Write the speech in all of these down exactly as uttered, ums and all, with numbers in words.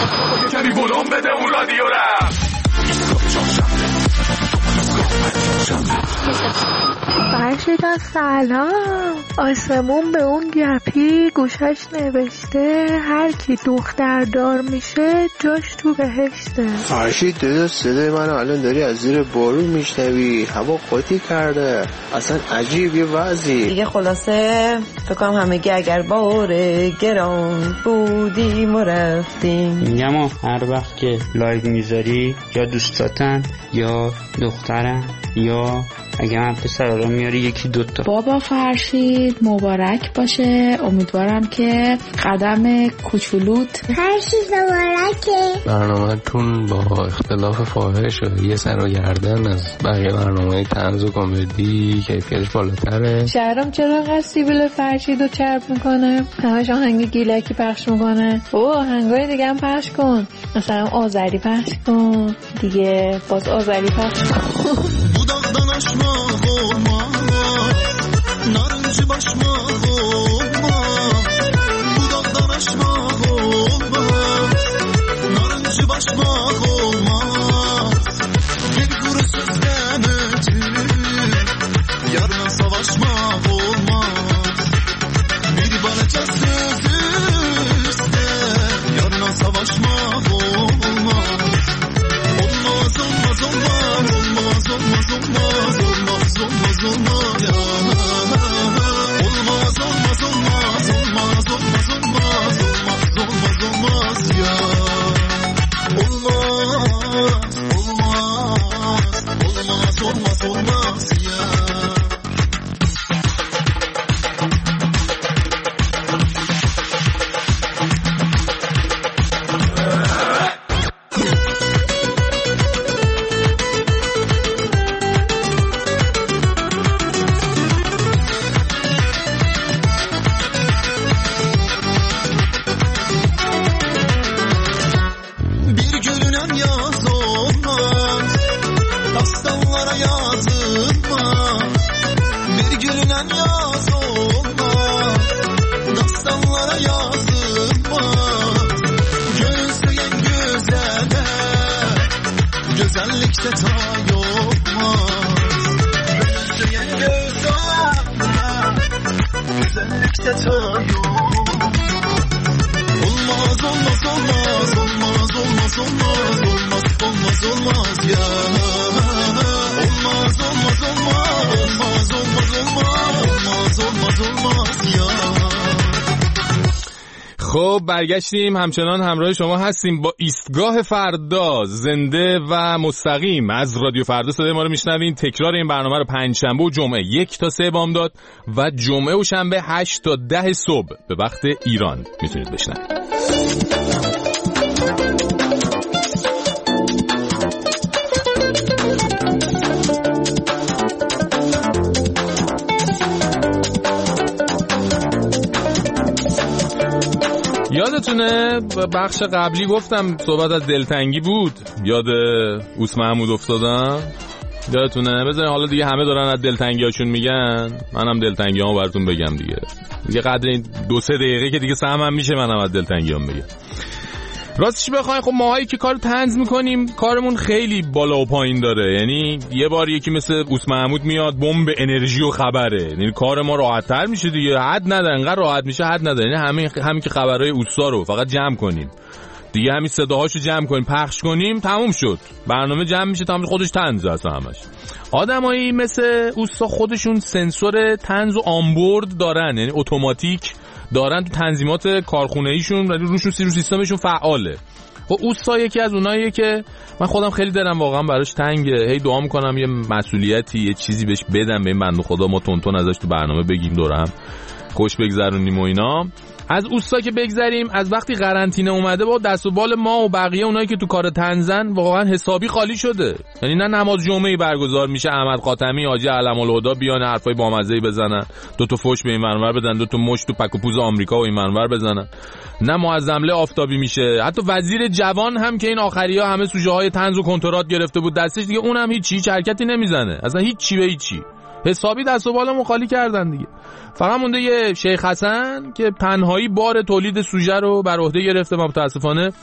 کمی بلوم بده اون رادیو را. فرشیدم سلام. آسمون به اون گپی گوشش نوشته هر کی دختر دار میشه جاش تو بهشته. فرشید دادا صدای منو الان داری از زیر بارون میشنوی، هوا قاطی کرده، اصلا عجیب یه وضعی دیگه. خلاصه فکر کنم همگی اگر باره گران بودیم و رفتیم. میگم هر وقت که لایو میذاری یا دوستاتن یا دخترن یا اگه من پسر رو میاری یکی دوتا. بابا فرشید مبارک باشه، امیدوارم که قدم کوچولوت فرشید مبارکه. برنامه‌تون با اختلاف فاحش و یه سر و گردن از بقیه برنامه‌های طنز و کمدی کیفیتش بالاتره. شهرام چرا انقدر سیبیل فرشید رو چرب میکنه؟ همش آهنگ گیلکی پخش میکنه. او آهنگای دیگه هم پخش کن، مثلا آذری پخش کن دیگه. باز آذری پخش کن. Danışma olma, narıncı başma olma. Budak danışma olma, narıncı başma olma. Bir kuru sözden ötürü yarına savaşma olma. Bir balaca söz üstte yarına savaşma olma. Olmaz olmaz olmaz olmaz olmaz olmaz olmaz olmaz olmaz ya. Olmaz olmaz olmaz olmaz olmaz olmaz olmaz olmaz olmaz ya. Olmaz olmaz olmaz olmaz olmaz ya. خب برگشتیم، همچنان همراه شما هستیم با ایستگاه فردا، زنده و مستقیم از رادیو فردا صدای ما رو میشنوین. تکرار این برنامه رو پنجشنبه و جمعه یک تا سه بامداد و جمعه و شنبه هشت تا ده صبح به وقت ایران میتونید بشنوید. یادتونه بخش قبلی گفتم صحبت از دلتنگی بود، یاد اوس محمود افتادم؟ یادتونه؟ بذارین حالا دیگه همه دارن از دلتنگی هاشون میگن، منم دلتنگی هامو براتون بگم دیگه. دیگه قدر این دو سه دقیقه که دیگه سهمم میشه منم از دلتنگی هم بگم. راستش بخواین خب ماهایی که کار طنز میکنیم کارمون خیلی بالا و پایین داره. یعنی یه بار یکی مثل اوس محمود میاد بمب انرژی و خبره، یعنی کار ما راحت‌تر میشه دیگه. حد نداره، انقدر راحت میشه حد نداره. یعنی همین همین که خبرهای اوسا رو فقط جمع کنیم دیگه، همین صداهاشو جمع کنیم پخش کنیم تموم شد، برنامه جمع میشه تمام. خودش طنز اصلا همش. آدمایی مثل اوسا خودشون سنسور طنز و آنبورد دارن، یعنی اتوماتیک دارن تو تنظیمات کارخونه‌ایشون، ولی روشون سیرو سیستمشون فعاله. خب اوستا یکی از اوناییه که من خودم خیلی دلم واقعا براش تنگه، هی دعا میکنم یه مسئولیتی یه چیزی بهش بدم به این بنده خدا، ما تون تون ازش تو برنامه بگیم، دور هم خوش بگذرونیم و اینا. از اوستا که بگذریم، از وقتی قرنطینه اومده با دست و بال ما و بقیه اونایی که تو کار طنزن واقعا حسابی خالی شده. یعنی نه نماز جمعه‌ای برگزار میشه، احمد خاتمی حاجی علم الهدا بیان حرفای بامزه‌ای بزنن، دو تا فوش به این ورانور بدن، دو تا مشت تو پک و پوز آمریکا و این ورانور بزنن، نه معظمله آفتابی میشه. حتی وزیر جوان هم که این آخریا همه سوژه های طنز و کنترات گرفته بود دستش، دیگه اونم هیچ هیچ حرکتی نمیزنه، اصلا هیچ چی به هیچی، حسابی دست و بالمون خالی کردن دیگه. فقط مونده یه شیخ حسن که تنهایی بار تولید سوژه رو بر عهده گرفته و متاسفانه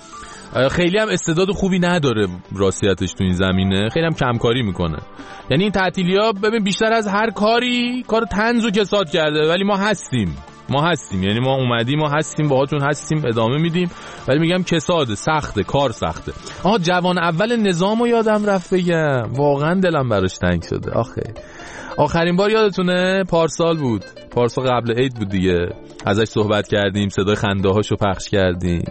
خیلی هم استعداد خوبی نداره راستیتش تو این زمینه، خیلی هم کمکاری میکنه. یعنی این تعطیلی‌ها ببین بیشتر از هر کاری کار طنز و کساد کرده، ولی ما هستیم ما هستیم یعنی ما اومدیم ما هستیم باهاتون هستیم ادامه میدیم. ولی میگم کساده، سخته، کار سخته. آها جوان اول نظامو یادم رفت بگم، واقعا دلم براش تنگ شده. آخه آخرین بار یادتونه پارسال بود، پارسال قبل عید بود دیگه، ازش صحبت کردیم، صدای خنده هاشو پخش کردیم.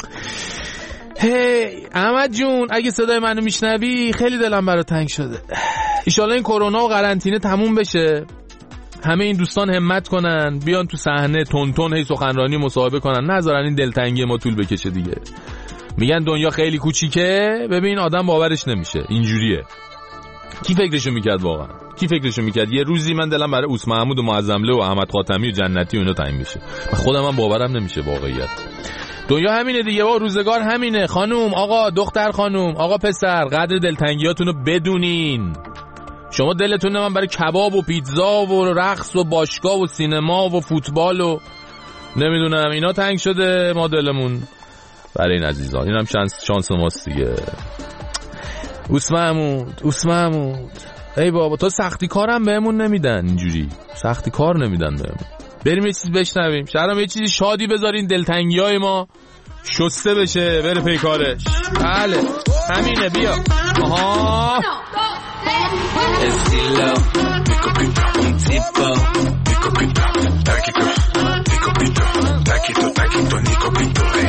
هی احمد جون اگه صدای منو میشنوی خیلی دلم برات تنگ شده. ایشالله این کرونا و قرنطینه تموم بشه، همه این دوستان همت کنن بیان تو صحنه تون تون هی سخنرانی مصاحبه کنن، نذارن این دلتنگی ما طول بکشه دیگه. میگن دنیا خیلی کوچیکه، ببین آدم باورش نمیشه اینجوریه. کی فکرشو میکرد واقعا؟ کی فکرشو میکرد یه روزی من دلم برای اوس محمود و معظمله و احمد خاتمی و جنتی و اینا تنگ بشه؟ خودم هم باورم نمیشه واقعیت. دنیا همینه دیگه، با روزگار همینه. خانوم آقا، دختر خانوم آقا پسر، قدر دلتنگیاتونو بدونین. شما دلتون من برای کباب و پیتزا و رقص و باشگاه و سینما و فوتبال و نمیدونم اینا تنگ شده، ما دلمون برای این عزیزان. این هم شانس شانس ماست دیگه. اوس محمود اوس محمود ای بابا تو سختی کارم بهمون نمیدن، اینجوری سختی کار نمیدن بهمون. بریم یه چیز بشنویم، شهرام یه چیزی شادی بذارین دلتنگیای ما شسته بشه بره پی کارش. بله همینه، بیا. آها estilo, mi copito, un tipo, mi copito, taquito, mi copito, taquito, taquito, mi copito, eh.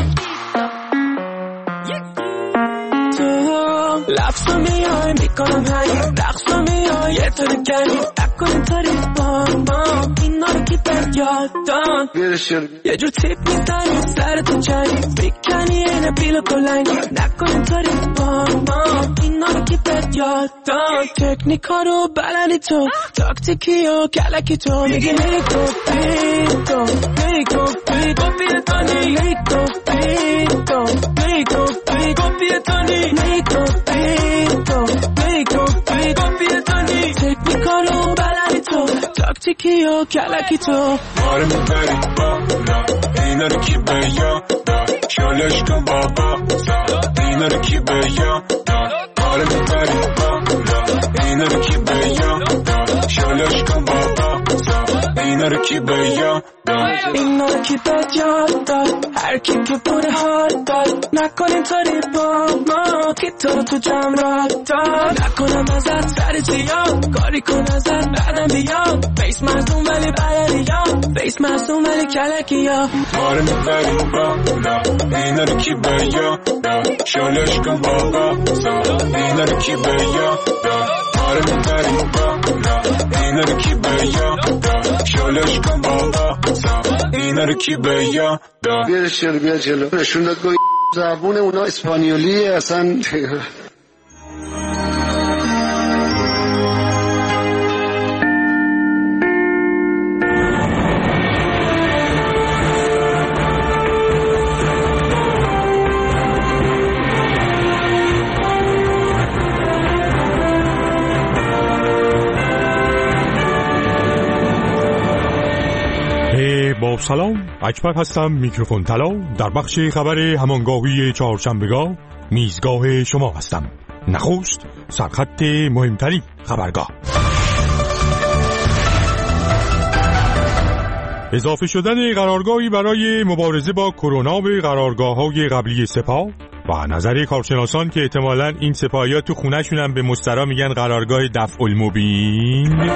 لفظ میای میکنم هنگ رقص میای یه طور گنی نکن اینطوری با ما اینا رو کی بد یاد دان یه جور تیپ میزنی سرتو چنی بیکنی اینه بیل کلنگی نکن اینطوری با ما اینا رو کی بد یاد دان تکنیکا رو بلدی تو تاکتیکی و کلکی تو میگی نیکو پیتو نیکو پیتو پیتانی نیکو پیتو نیکو پیتو پیتانی نیکو پیتو نیکو پیتو پیتانی تکنیکا رو بلدی تو تاکتیکی و کلکی تو آره میبری بالا اینا رو کی به یاد داد شالش کن بابا اینا رو کی به یاد داد آره میبری بالا اینا رو کی به یاد داد شالش کن بابا اینا رو کی به یاد داد اینا رو کی به یاد داد هر کی که بوده حال داد نکنیم طوری با ما کی تو رو تو جمع را داد نکنم ازت سر زیاد کاری کن ازت بعدم بیاد فیس مصوم ولی بلدی فیس مصوم ولی کلکی یا آره میبری بالا اینا رو کی به یاد داد شالش کن بابا اینا رو کی به یاد داد آره میبری بالا اینا رو کی به یاد داد شالش کن بابا اینا رو کی به یاد داد بیا چلو بیا چلو نشون داد گوی زبون اونا اسپانیولیه اصلا. با سلام، اکبر هستم، میکروفون طلا. در بخش خبر همانگاهی چهارشنبه‌گاه میزگاه شما هستم. نخست سرخط مهمترین خبرگاه. اضافه شدن قرارگاهی برای مبارزه با کرونا به قرارگاه‌های قبلی سپاه و نظر کارشناسان که احتمالاً این سپاهی‌ها تو خونه‌شون هم به مسترا میگن قرارگاه دفع المبین.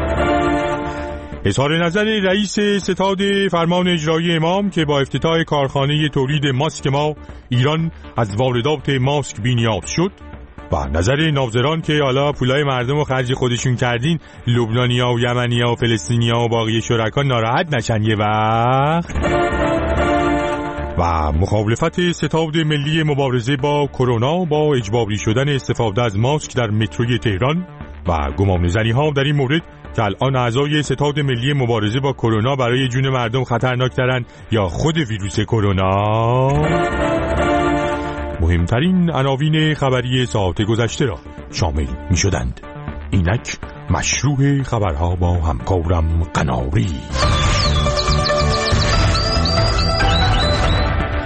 اظهار نظر رئیس ستاد فرمان اجرایی امام که با افتتاح کارخانه تولید ماسک ما ایران از واردات ماسک بی‌نیاز شد و نظر ناظران که حالا پولای مردم رو خرج خودشون کردین، لبنانی‌ها و یمنی‌ها و فلسطینی‌ها و باقی شرکا ناراحت نشن یه وقت. و مخالفت ستاد ملی مبارزه با کرونا با اجباری شدن استفاده از ماسک در متروی تهران و گمانه‌زنی‌ها در این مورد که الان اعضای ستاد ملی مبارزه با کرونا برای جون مردم خطرناک‌ترن یا خود ویروس کرونا. مهمترین عناوین خبری ساعت گذشته را شامل می‌شدند. اینک مشروع خبرها با همکارم قناری. با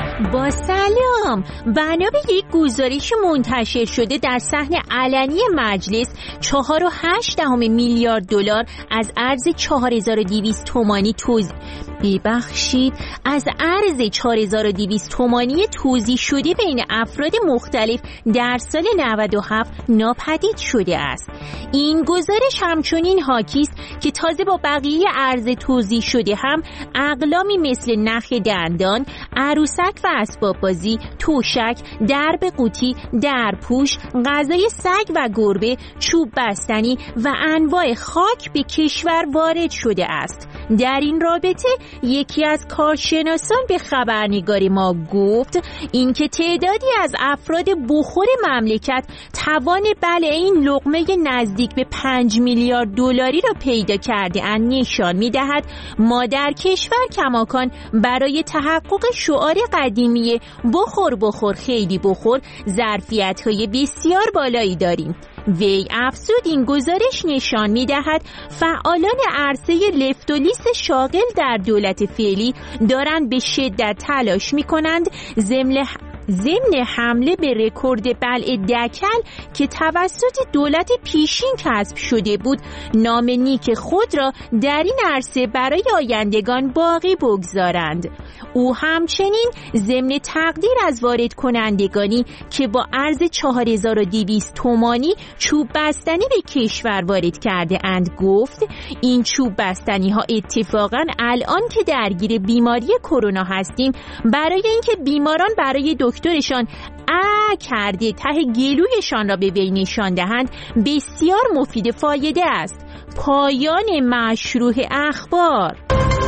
با سلام. بنا به یک گزارش منتشر شده در صحن علنی مجلس چهار و هشت دهم میلیارد دلار از ارز چهار هزار و دویست تومانی توزیع ببخشید از ارز چهار هزار و دویست تومانی توزیع شده بین افراد مختلف در سال نود و هفت ناپدید شده است. این گزارش همچنین حاکی است که تازه با بقیه ارز توزیع شده هم اقلامی مثل نخ دندان، عروسک و اسباب بازی، توشک، درب قوطی، درپوش، غذای سگ و گربه، چوب بستنی و انواع خاک به کشور وارد شده است. در این رابطه یکی از کارشناسان به خبرنگار ما گفت اینکه تعدادی از افراد بخور مملکت توان بلع این لقمه نزدیک به پنج میلیارد دلاری را پیدا کرده اند نشان می‌دهد ما در کشور کماکان برای تحقق شعار قدیمی بخور بخور خیلی بخور ظرفیت‌های بسیار بالایی داریم. وی افزود این گزارش نشان می‌دهد فعالان عرصه لفت و لیس شاغل در دولت فعلی دارند به شدت تلاش می‌کنند ضمن ضمن حمله به رکورد بلع دکل که توسط دولت پیشین کسب شده بود نام نیک خود را در این عرصه برای آیندگان باقی بگذارند. او همچنین ضمن تقدیر از وارد کنندگانی که با ارز چهار هزار و دویست تومانی چوب بستنی به کشور وارد کرده اند گفت این چوب بستنی ها اتفاقا الان که درگیر بیماری کرونا هستیم برای اینکه بیماران برای دکترشان ا کرده ته گلویشان را به وی نشان دهند بسیار مفید فایده است. پایان مشروع اخبار.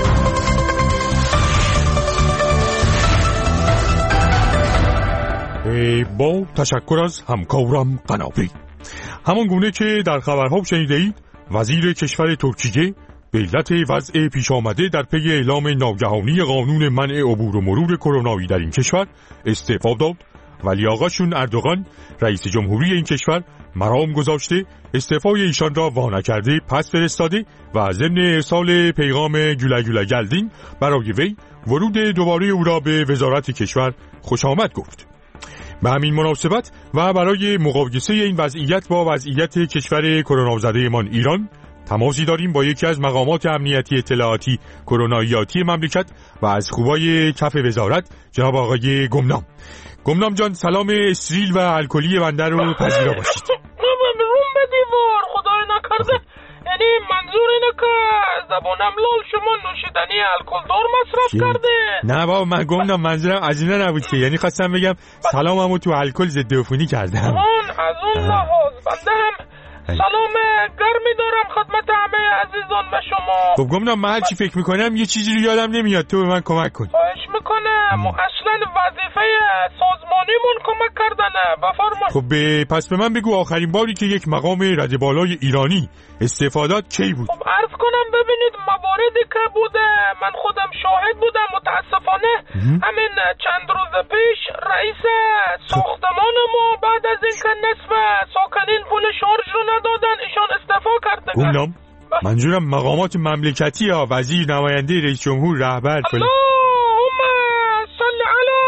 با تشکر از همکارم قنابی. همان گونه که در خبرها شنیده اید وزیر کشور ترکیه به علت وضع پیش آمده در پی اعلام ناگهانی قانون منع عبور و مرور کرونایی در این کشور استعفا داد. ولی آقاشون اردوغان رئیس جمهوری این کشور مرام گذاشته استعفای ایشان را وا نکرده پس فرستاده و ضمن ارسال پیغام گله گله گلدین برای وی ورود دوباره او را به وزارت کشور خوش آمد گفت. به همین مناسبت و برای مقایسه این وضعیت با وضعیت کشور کرونا زده مان ایران تماسی داریم با یکی از مقامات امنیتی اطلاعاتی کروناییاتی مملکت و از خوبای کف وزارت جناب آقای گمنام. گمنام جان سلام استریل و الکلی بنده رو پذیرا باشید. روم به دیوار خدای نکرده، یعنی منظور اینه که زبانم لال شما نوشیدنی الکل دار مصرف کرده؟ نه بابا من گمنام منظورم از اینه نبود که، یعنی خواستم بگم سلاممو تو الکل ضد عفونی کردم. آن از اون لحاظ بنده هم سلام گرمی دارم خدمت همه عزیزان و شما. خب گمنام من هر چی فکر میکنم یه چیزی رو یادم نمیاد، تو به من کمک کن. خواهش میکنم، اصلا وظیفه سازمانیمون کمک کردنه. بفرمایید. خب پس به من بگو آخرین باری که یک مقام رده بالای ایرانی استفادات کی بود؟ خب عرض کنم ببینید مواردی که بوده من خودم شاهد بودم متاسفانه همین چند روز پیش رئیس ساختمان ما بعد از اینکه نصف ساکنین پول شارژ رو ندادن ایشان استعفا کرده. گمنام منظورم مقامات مملکتی یا وزیر، نماینده، رئیس جمهور، رهبر فلان. اللهم صل علی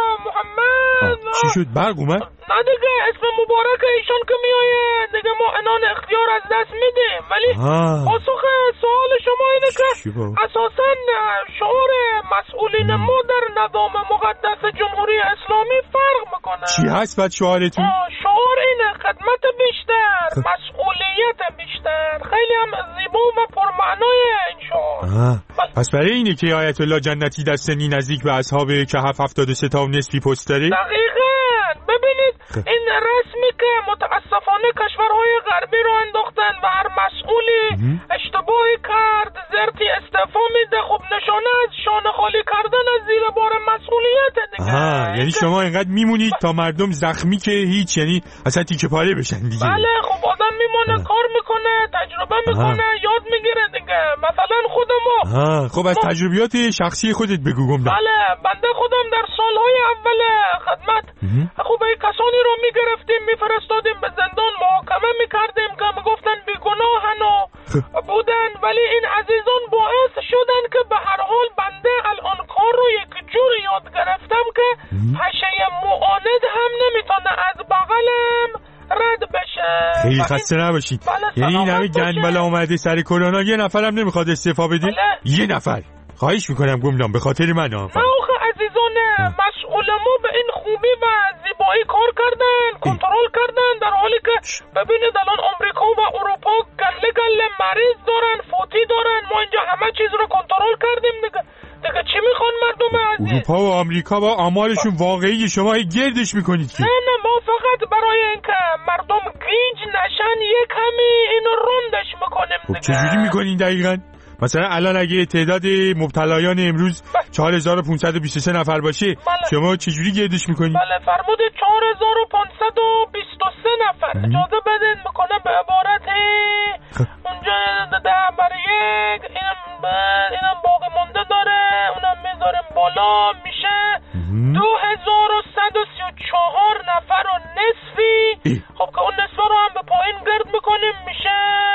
محمد. چی شد برق اومد؟ نه دیگه اسم مبارک ایشان که میایه دیگه ما انان اختیار از دست میدیم، ولی پاسخ سوال شما اینه که اساسا شعار مسئولین ما در نظام مقدس جمهوری اسلامی فرق میکنه. چی هست بعد شعارتون؟ شعار اینه خدمت بیشتر، مسئولیت بیشتر. خیلی هم زیبا و پرمعنای این شعار. پس برای اینه که آیت الله جنتی در سنی نزدیک به اصحاب کهف هفتاد و سه تا نصفی پست داره؟ دقیقاً. ببینید این رسمی که متاسفانه کشورهای غربی رو انداختن و هر مسئولی اشتباهی کرد زرتی استعفا میده، خب نشانه از شانه خالی کردن از زیر بار مسئولیت دیگه. آها یعنی شما اینقدر میمونید تا مردم زخمی که هیچ، یعنی اصلا تیکه پاره بشن دیگه. بله خب آدم میمونه کار میکنه تجربه میکنه یاد میگیره دیگه. مثلا خودمو آها خب از تجربیات شخصی خودت بگو گمنام. بله بنده خودم در سالهای اول خدمت خب این کسانی رو میگرفتیم میفرستادیم به زندان محاکمه میکردیم که میگفتن بیگناهن و بودن، ولی این عزیزان باعث شدن که به هر حال بنده الان کار رو یک جوری یاد گرفتم که پشه معاند هم نمیتونه از بغلم رد بشه. خیلی خسته نباشید. یعنی این همه گنبله اومده سر کرونا یه نفرم نمیخواد استعفا بده؟ یه نفر. خواهش میکنم گمنام به خاطر من ها. نه آخه عزیزانه مسئول ما به این خوبی و زیبایی کار کردن، کنترل کردن، در حالی که ببینید الان آمریکا و اروپا گله گله مریض دارن، فوتی دارن، ما اینجا همه چیز رو کنترل کردیم دیگه. دیگه چی میخوان مردم عزیز؟ اروپا و آمریکا با آمارشون واقعی شما گردش میکنید که؟ نه نه ما فقط برای اینکه مردم گیج نشن یک کمی اینو روندش میکنیم دیگه. خب چجوری میکنین دقیقاً؟ مثلا الان اگه تعداد مبتلایان امروز چهار هزار و پانصد و بیست و سه نفر باشه بله. شما چجوری گردش میکنید؟ بله فرمودید چهار هزار و پانصد و بیست و سه نفر. اجازه بدین میکنم به عبارتی اونجا ده بر یک اینم اینم باقی مونده داره اونم میذاریم بالا میشه دو هزار و صد و سی و چهار نفر و نصفی. خب که اون نصف رو هم به پایین گرد میکنیم میشه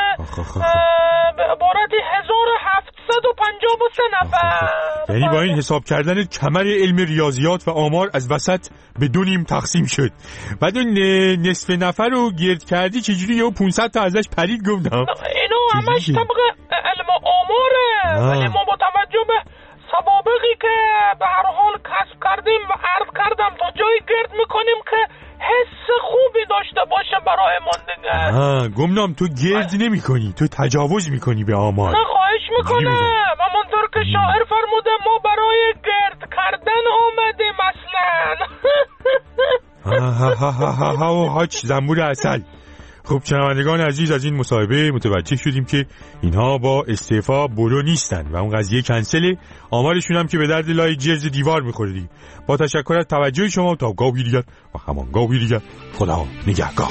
به عبارتی هزار و هفتصد و پنجاه و سه نفر. یعنی با این حساب کردن کمر علم ریاضیات و آمار از وسط به دو نیم تقسیم شد. بعد اون نصف نفر رو گرد کردی چجوری یه پانصد تا ازش پرید گفتم؟ اینو همش طبق علم آماره ولی ما با توجه به سوابقی که به هر حال کسب کردیم و عرض کردم تا جایی گرد میکنیم که حس خوبی داشته باشه برای من دیگه. آه گمنام تو گرد نمی کنی، تو تجاوز میکنی به آمار. نه خواهش میکنم همونطور که شاعر فرموده ما برای گرد کردن آمدیم اصلا. ها ها ها ها ها هاچ زنبور عسل. خب شنوندگان عزیز از این مصاحبه متوجه شدیم که اینها با استعفا برو نیستن و اون قضیه کنسله. آمارشون هم که به درد لای جرز دیوار میخوردیم. با تشکر از توجه شما تا گاهی دیگر و همان گاهی دیگر خدا نگهدار.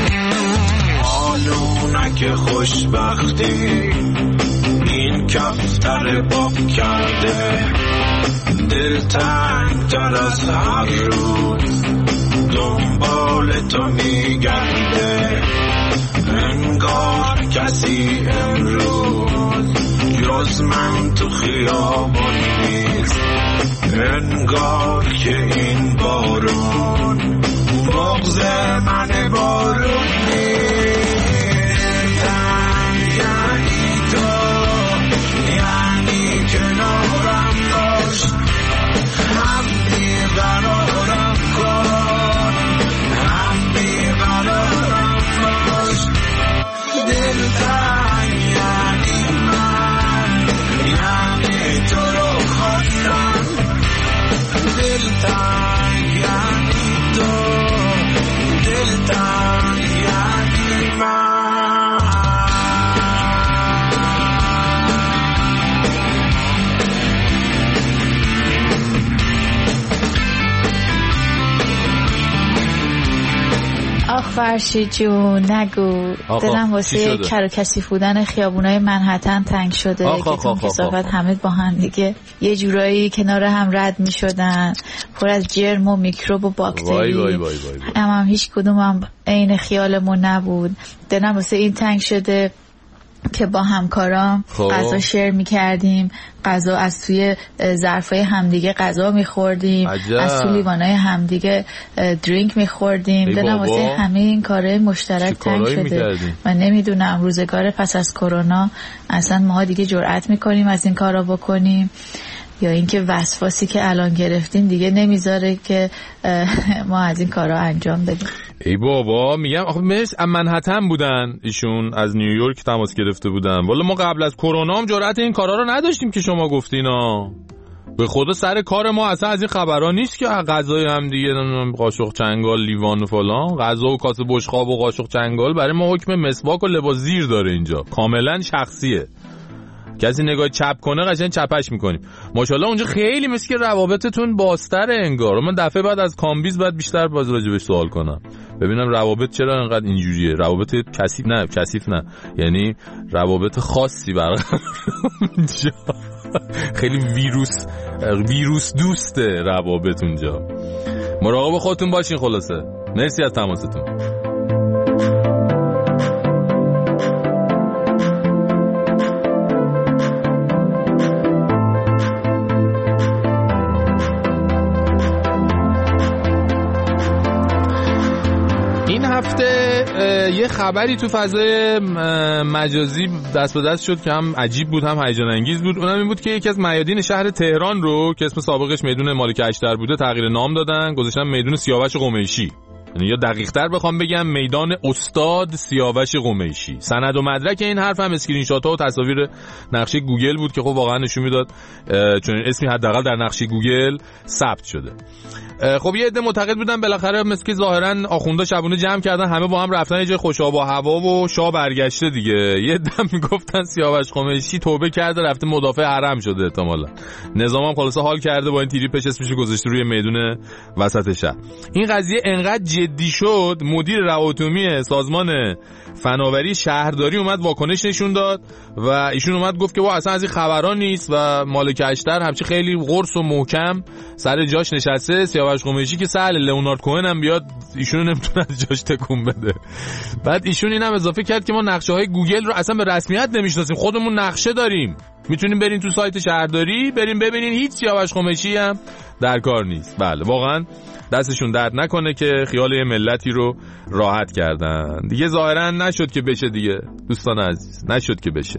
آلونک خوشبختی این کفتر باب کرده دلتنگ تر از هر روز دنبال تو میگرده انگار کسی امروز جز من تو خیابان نیست انگار که این بارون بغض من بارون نیست یعنی تو یعنی کنارم باش هم بیقرارم کن هم بیقرارم باش دلتنگ یعنی من یعنی تو رو خواستم دلتنگ یعنی تو دلتنگ یعنی من. آخ فرشید جون نگو دلم واسه کر و کثیف بودن خیابونای منهتن تنگ شده که تو کثافت همه با هم دیگه یه جورایی کنار هم رد می شدن پر از جرم و میکروب و باکتری اما هم هیچ کدوم هم عین خیالمون نبود. دلم واسه این تنگ شده که با همکارام غذا شیر میکردیم، غذا از توی ظرفای همدیگه غذا میخوردیم، از توی لیوانای همدیگه درینک میخوردیم. دلم واسه همه این کارهای مشترک تنگ شده و نمیدونم روزگار پس از کرونا اصلا ما دیگه جرئت میکنیم از این کارا بکنیم یا اینکه وسواسی که الان گرفتیم دیگه نمیذاره که ما از این کارا انجام بدیم. ای بابا میگم آخه مثل منهتن بودن ایشون از نیویورک تماس گرفته بودن. والا ما قبل از کرونا هم جرأت این کارا رو نداشتیم که شما گفتینا. به خدا سر کار ما اصلا از این خبرا نیست که غذای هم دیگه قاشق چنگال لیوان و فلان، غذا و کاسه بشقاب و قاشق چنگال برای ما حکم مسواک و لباس زیر داره اینجا، کاملا شخصیه. کسی نگاه چپ کنه قشنگ چپش میکنیم. ماشاءالله اونجا خیلی مثل که روابطتون بازتره انگار. من دفعه بعد از کامبیز بعد بیشتر باز راجبش سوال کنم ببینم روابط چرا انقدر اینجوریه. روابط کثیف نه کثیف نه یعنی روابط خاصی برقرار اونجا. خیلی ویروس ویروس دوسته روابط اونجا. مراقب خودتون باشین. خلاصه مرسی از تماستون. هفته یه خبری تو فضای مجازی دست به دست شد که هم عجیب بود هم هیجان انگیز بود. اونم این بود که یکی از میادین شهر تهران رو که اسم سابقش میدون مالک اشتر بوده تغییر نام دادن، گذاشتن میدون سیاوش قمیشی. یعنی یا دقیق تر بخوام بگم میدان استاد سیاوش قمیشی. سند و مدرک این حرف هم اسکرین شات ها و تصاویر نقشه گوگل بود که خب واقعا نشون میداد چون اسمی حداقل در نقشه گوگل ثبت شده. خب یه عده معتقد بودن بالاخره مثل که ظاهرا آخوندا شبونه جمع کردن همه با هم رفتن یه جای خوش آب و هوا و شاه برگشته دیگه. یه عده میگفتن سیاوش قمیشی توبه کرده رفته مدافع حرم شده احتمالاً. نظامم خلاص حال کرده با این تریپش اسمش گذاشته روی میدون وسط شهر. این قضیه انقدر جدی شد مدیر روابط عمومی سازمان فناوری شهرداری اومد واکنش نشون داد و ایشون اومد گفت که وا اصلا از این خبرا نیست و مالک اشتر همچی خیلی قرص و محکم سر جاش نشسته. سیاوش قمیشی که سهل لئونارد کوهن هم بیاد ایشونو نمیتونه از جاش تکون بده. بعد ایشون اینم اضافه کرد که ما نقشه های گوگل رو اصلا به رسمیت نمیشناسیم، خودمون نقشه داریم، میتونیم برین تو سایت شهرداری بریم ببینین هیچ سیاوش قمیشی هم در کار نیست. بله واقعا دستشون درد نکنه که خیال یه ملتی رو راحت کردن دیگه. ظاهرا نشد که بشه دیگه دوستان عزیز، نشد که بشه.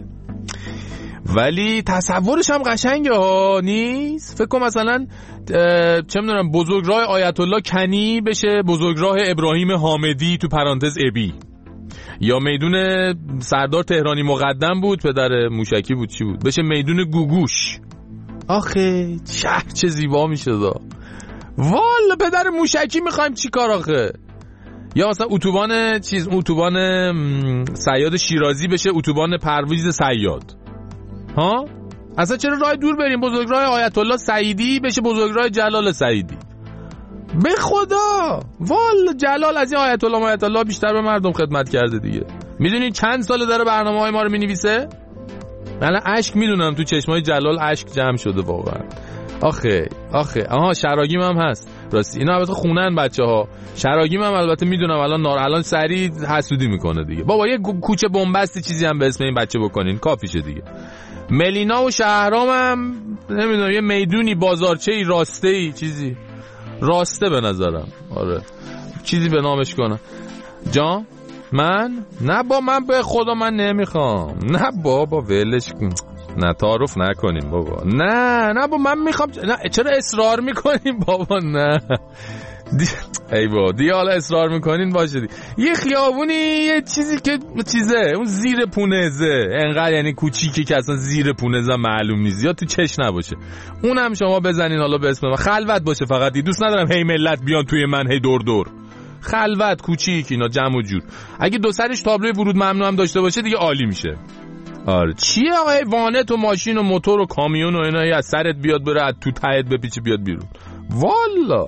ولی تصورش هم قشنگه ها نیست؟ فکر کنم مثلا چه میدونم بزرگراه آیت الله کنی بشه بزرگراه ابراهیم حامدی تو پرانتز ابی، یا میدون سردار تهرانی مقدم بود پدر موشکی بود چی بود بشه میدون گوگوش. آخه شهر چه زیبا میشه دا. والا پدر موشکی میخوایم چی کار آخه؟ یا مثلا اتوبان چیز اتوبان صیاد شیرازی بشه اتوبان پرویز صیاد. ها اصلا چرا راه دور بریم؟ بزرگراه آیت الله سعیدی بشه بزرگراه جلال سعیدی. به خدا والا جلال از این آیت الله آیت الله بیشتر به مردم خدمت کرده دیگه. میدونین چند ساله داره برنامه‌های ما رو مینویسه؟ من اشک میدونم تو چشمای جلال اشک جمع شده واقعا. آخه آخه آها شراگیم هم هست راستی. اینا البته خونن بچه‌ها. شراگیم هم البته میدونم الان نار الان سری حسودی میکنه دیگه. بابا یه کوچه بنبستی چیزی هم به اسم این بچه بکنین کافیشه دیگه. ملینا و شهرام هم نمیدونم یه میدونی بازارچه‌ای راسته‌ای چیزی راسته به نظرم. آره چیزی به نامش کنم. جان من نه با من به خدا من نمیخوام. نه بابا ولش کن. نه تعارف نکنیم بابا. نه نه بابا من میخوام. نه چرا اصرار میکنیم بابا؟ نه دی... ای بابا دیگه حالا اصرار میکنین باشه دی. یه خیابونی یه چیزی که چیزه اون زیر پونزه انقدر یعنی کوچیکی که اصلا زیر پونزه معلوم نیست یا تو چش نباشه اونم شما بزنین حالا به اسم من خلوت باشه. فقط دی. دوست ندارم هی ملت بیان توی من هی دور دور. خلوت کوچیک اینا جمع و جور. اگه دو سرش تابلوی ورود ممنوع هم داشته باشه دیگه عالی میشه. آره چیه آقا وانت و ماشین و موتور و کامیون و اینا از سرت بیاد بره از تو تایت بپیچه بیاد بیرون. والا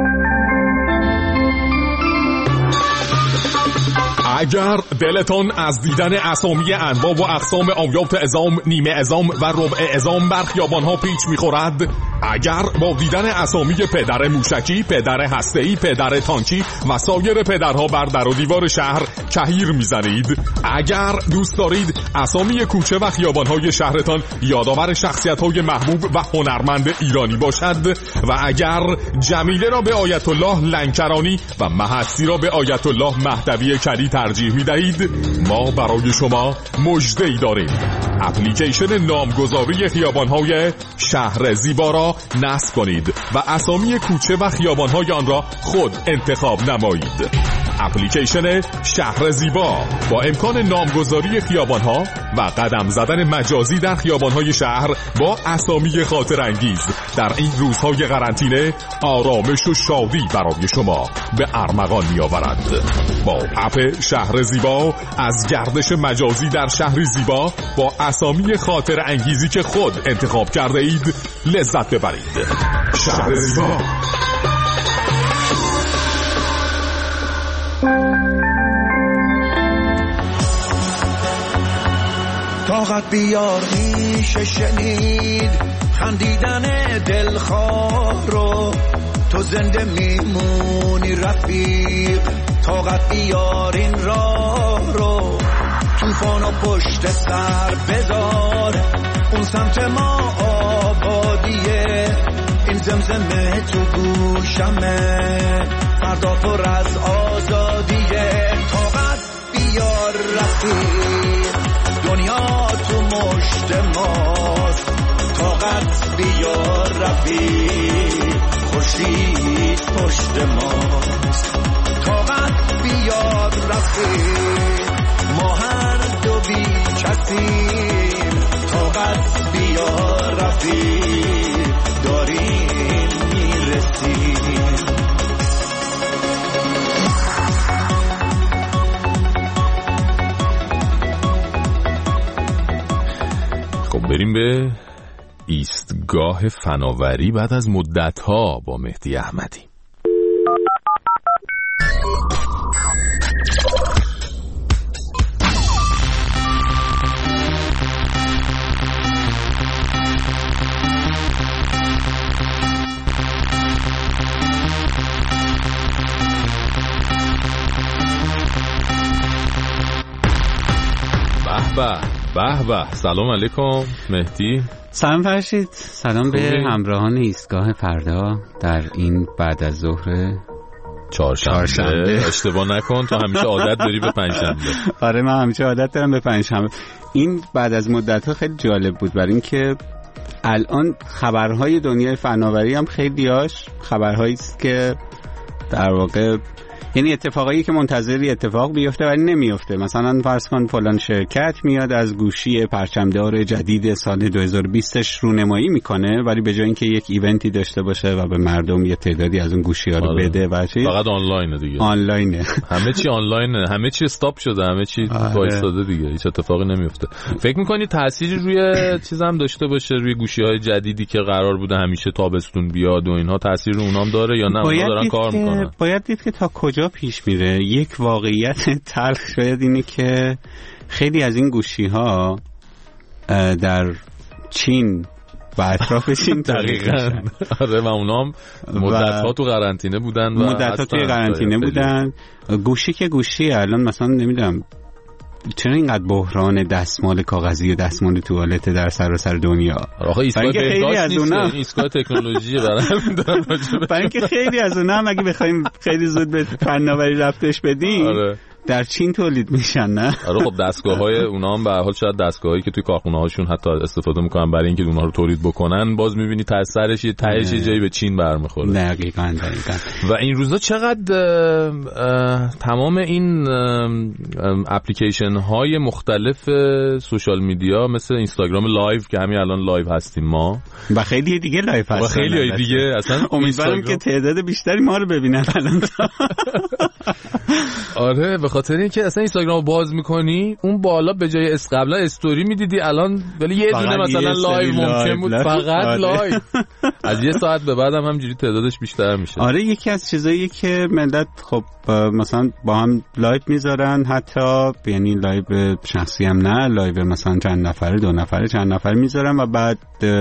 اگر دلتون از دیدن اسامی انواع و اقسام آیات عظام، نیمه عظام و ربع عظام بر خیابان‌ها پیچ می‌خورد، اگر با دیدن اسامی پدر موشکی، پدر هسته‌ای، پدر تانکی و سایر پدرها بر در و دیوار شهر کهیر می‌زنید، اگر دوست دارید اسامی کوچه و خیابان‌های شهرتان یادآور شخصیت‌های محبوب و هنرمند ایرانی باشد و اگر جمیله را به آیت الله لنکرانی و مهستی را به آیت الله مهدوی کری ترجیح می‌دهید، ما برای شما مژده‌ای داریم. اپلیکیشن نامگذاری خیابان‌های شهر زیبا را نصب کنید و اسامی کوچه و خیابان‌های آن را خود انتخاب نمایید. اپلیکیشن شهر زیبا با امکان نامگذاری خیابان‌ها و قدم زدن مجازی در خیابان‌های شهر با اسامی خاطر انگیز در این روزهای قرنطینه آرامش و شادی برای شما به ارمغان می‌آورد. با اپ شهر زیبا از گردش مجازی در شهری زیبا با اسامی خاطر انگیزی که خود انتخاب کرده اید لذت ببرید. شهر زیبا. طاقت بیار میشه شنید خندیدن دلخواه رو، تو زنده میمونی رفیق. طاقت بیار این راه رو، طوفانو پشت سر بذار، اون سمت ما آبادیه، این زمزمه تو گوشمه، فردا پر از آزادیه. رفیق دنیا تو مشت ماست طاقت بیار رفیق خورشید پشت ماست طاقت بیار رفیق ما هر دو بی کسیم طاقت بیار رفیق داریم میرسیم. خب بریم به ایستگاه فناوری بعد از مدت‌ها با مهدی احمدی. به به به سلام علیکم مهدی. سلام فرشید، سلام به همراهان ایستگاه فردا در این بعد از ظهر چهارشنبه. اشتباه نکن تو همیشه عادت داری به پنجشنبه. آره من همیشه عادت دارم به پنجشنبه. این بعد از مدت ها خیلی جالب بود برای اینکه الان خبرهای دنیای فناوری هم خیلی هاش خبرهایی است که در واقع یعنی اتفاقایی که منتظری اتفاق بیفته ولی نمیفته. مثلا فرض کن فلان شرکت میاد از گوشی پرچمدار جدید سال دو هزار و بیستش رونمایی میکنه ولی به جای اینکه یک ایونتی داشته باشه و به مردم یه تعدادی از اون گوشی‌ها رو آره. بده و چی فقط آنلاینه دیگه. آنلاینه همه چی آنلاینه، همه چی استاپ شده، همه چی وایساده دیگه، هیچ اتفاقی نمیفته. فکر می‌کنی تأثیری روی چیز هم داشته باشه روی گوشی‌های جدیدی که قرار بوده همیشه تابستون بیاد و اینها تأثیر رو اونام داره یا نه اونا دارن کار میکنن؟ باید دید که تا کجا پیش میره. یک واقعیت تلخ شاید اینه که خیلی از این گوشی ها در چین و اطراف چین دقیقاً آره و اونام مدت ها تو قرنطینه بودن و مدت ها توی قرنطینه بودن. گوشی که گوشی الان مثلا نمیدونم چرا اینقدر بحران دستمال کاغذی و دستمال توالت در سراسر دنیا. آخه ایستگاه بهداشت نیست، ایستگاه تکنولوژی برای همین دارم راجع برای اینکه خیلی از اونها هم اگه بخوایم خیلی زود به فناوری رفتش بدیم آره. در چین تولید میشن نه؟ آره خب دستگاه‌های اونها هم به هر حال شاید دستگاهایی که توی کارخونه‌هاشون حتی استفاده میکنن برای اینکه اونها رو تولید بکنن باز می‌بینی تاثیرش یه تهش جایی به چین برمیخوره. دقیقاً دقیقاً. و این روزا چقدر تمام این اپلیکیشن‌های مختلف سوشال میدیا مثل اینستاگرام لایو که همین الان لایو هستیم ما و خیلی دیگه لایو هستن و خیلی دیگه اصلا امیدوارم که تعداد بیشتری ما رو ببینن الان. آره به خاطر اینکه اصلا اینستاگرام رو باز میکنی اون بالا به جای اس قبلا استوری میدیدی الان ولی یه دونه مثلا لایو ممکن بود فقط آره. لایو از یه ساعت به بعد هم همینجوری تعدادش بیشتر میشه. آره یکی از چیزایی که ملت خب مثلا با هم لایو میذارن حتی یعنی لایو شخصی هم نه لایو مثلا چند نفره دو نفره چند نفر میذارن و بعد